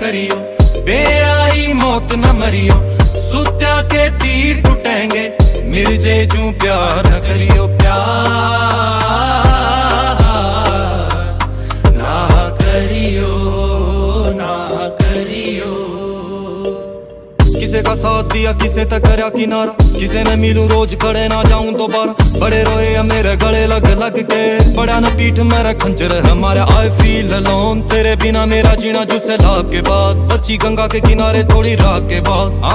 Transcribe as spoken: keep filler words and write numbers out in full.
करियो, बेआई मौत न मरियो, सुत्या के तीर टूटेंगे, मिर्जे जू प्यार न करियो, प्यार ना करियो, ना करियो। किसे का साथ दिया किसे तक करया किनारा, किसे ने मिलूं रोज खड़े ना जाऊं दोबारा, बड़े रोए या मेरे गले लग लग के, बड़ा न पीठ मेरा खंजर है हमारे, आई फील अलोन, तेरे बिना मेरा जीना जो सैलाब के बाद, बच्ची गंगा के किनारे थोड़ी रात के बाद।